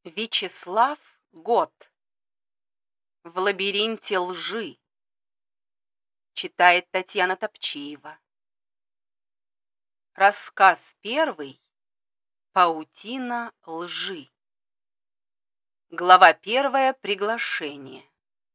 Вячеслав Гот. В лабиринте лжи. Читает Татьяна Топчиева. Рассказ первый. Паутина лжи. Глава первая. Приглашение.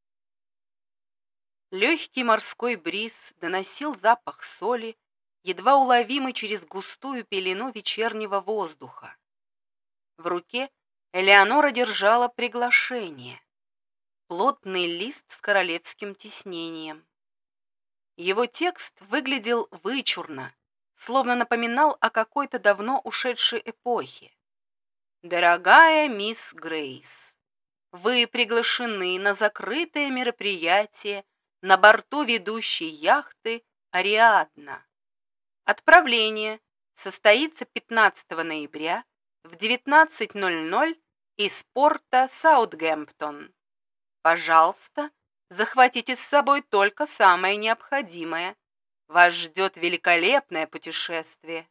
Легкий морской бриз доносил запах соли, едва уловимый через густую пелену вечернего воздуха. В руке Элеонора держала приглашение. Плотный лист с королевским тиснением. Его текст выглядел вычурно, словно напоминал о какой-то давно ушедшей эпохе. «Дорогая мисс Грейс, вы приглашены на закрытое мероприятие на борту ведущей яхты «Ариадна». Отправление состоится 15 ноября в 19:00 из порта Саутгемптон. Пожалуйста, захватите с собой только самое необходимое. Вас ждет великолепное путешествие.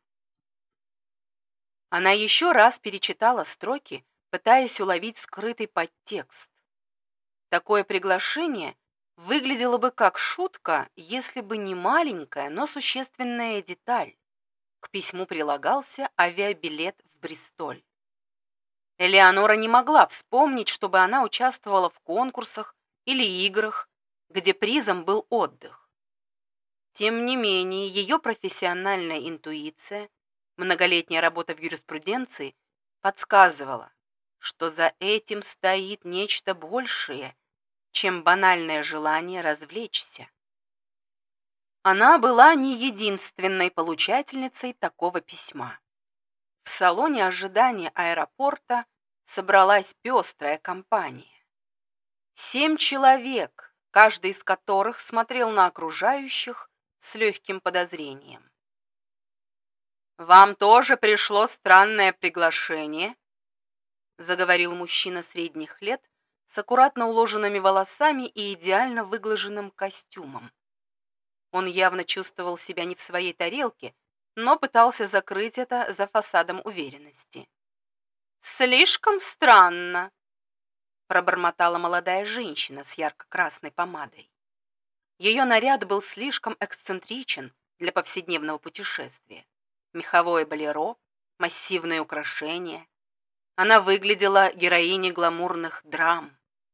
Она еще раз перечитала строки, пытаясь уловить скрытый подтекст. Такое приглашение выглядело бы как шутка, если бы не маленькая, но существенная деталь. К письму прилагался авиабилет в Бристоль. Элеонора не могла вспомнить, чтобы она участвовала в конкурсах или играх, где призом был отдых. Тем не менее, ее профессиональная интуиция, многолетняя работа в юриспруденции, подсказывала, что за этим стоит нечто большее, чем банальное желание развлечься. Она была не единственной получательницей такого письма. В салоне ожидания аэропорта собралась пестрая компания. 7 человек, каждый из которых смотрел на окружающих с легким подозрением. «Вам тоже пришло странное приглашение?» — заговорил мужчина средних лет с аккуратно уложенными волосами и идеально выглаженным костюмом. Он явно чувствовал себя не в своей тарелке, но пытался закрыть это за фасадом уверенности. «Слишком странно», — пробормотала молодая женщина с ярко-красной помадой. Ее наряд был слишком эксцентричен для повседневного путешествия. Меховое болеро, массивные украшения. Она выглядела героиней гламурных драм.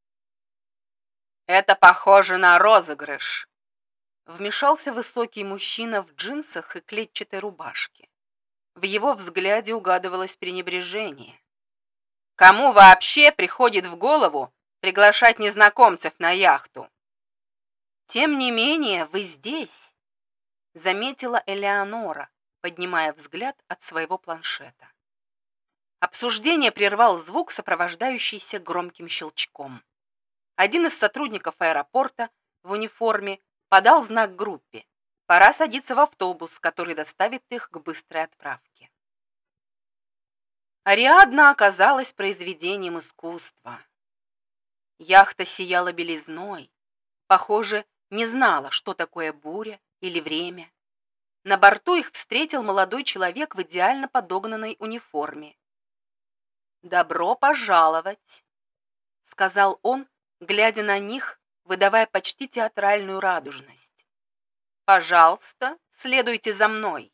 «Это похоже на розыгрыш», — вмешался высокий мужчина в джинсах и клетчатой рубашке. В его взгляде угадывалось пренебрежение. «Кому вообще приходит в голову приглашать незнакомцев на яхту?» «Тем не менее, вы здесь», — заметила Элеонора, поднимая взгляд от своего планшета. Обсуждение прервал звук, сопровождающийся громким щелчком. Один из сотрудников аэропорта в униформе подал знак группе. Пора садиться в автобус, который доставит их к быстрой отправке. Ариадна оказалась произведением искусства. Яхта сияла белизной, похоже, не знала, что такое буря или время. На борту их встретил молодой человек в идеально подогнанной униформе. «Добро пожаловать», — сказал он, глядя на них, выдавая почти театральную радужность. «Пожалуйста, следуйте за мной».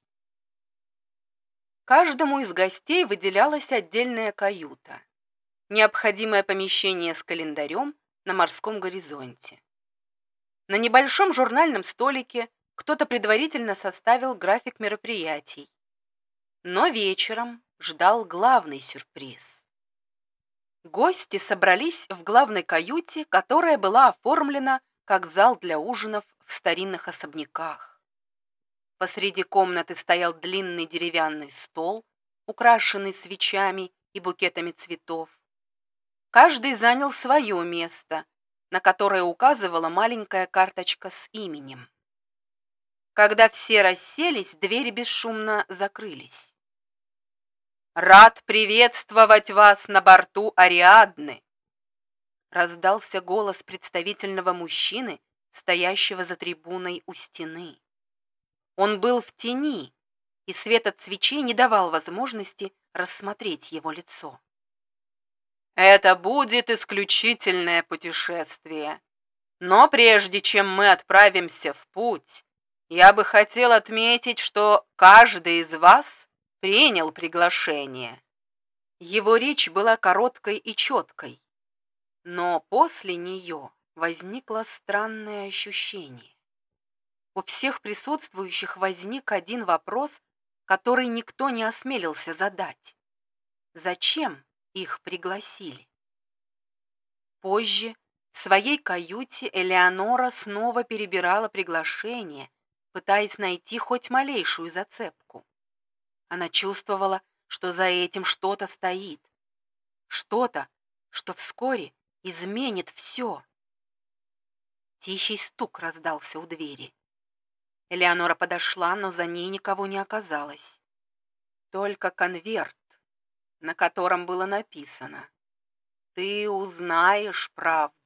Каждому из гостей выделялась отдельная каюта, необходимое помещение с календарем на морском горизонте. На небольшом журнальном столике кто-то предварительно составил график мероприятий. Но вечером ждал главный сюрприз. Гости собрались в главной каюте, которая была оформлена как зал для ужинов в старинных особняках. Посреди комнаты стоял длинный деревянный стол, украшенный свечами и букетами цветов. Каждый занял свое место, на которое указывала маленькая карточка с именем. Когда все расселись, двери бесшумно закрылись. «Рад приветствовать вас на борту Ариадны!» Раздался голос представительного мужчины, стоящего за трибуной у стены. Он был в тени, и свет от свечей не давал возможности рассмотреть его лицо. Это будет исключительное путешествие. Но прежде чем мы отправимся в путь, я бы хотел отметить, что каждый из вас принял приглашение». Его речь была короткой и четкой, но после нее возникло странное ощущение. У всех присутствующих возник один вопрос, который никто не осмелился задать. Зачем их пригласили? Позже в своей каюте Элеонора снова перебирала приглашения, пытаясь найти хоть малейшую зацепку. Она чувствовала, что за этим что-то стоит. Что-то, что вскоре изменит все. Тихий стук раздался у двери. Элеонора подошла, но за ней никого не оказалось. Только конверт, на котором было написано: «Ты узнаешь правду».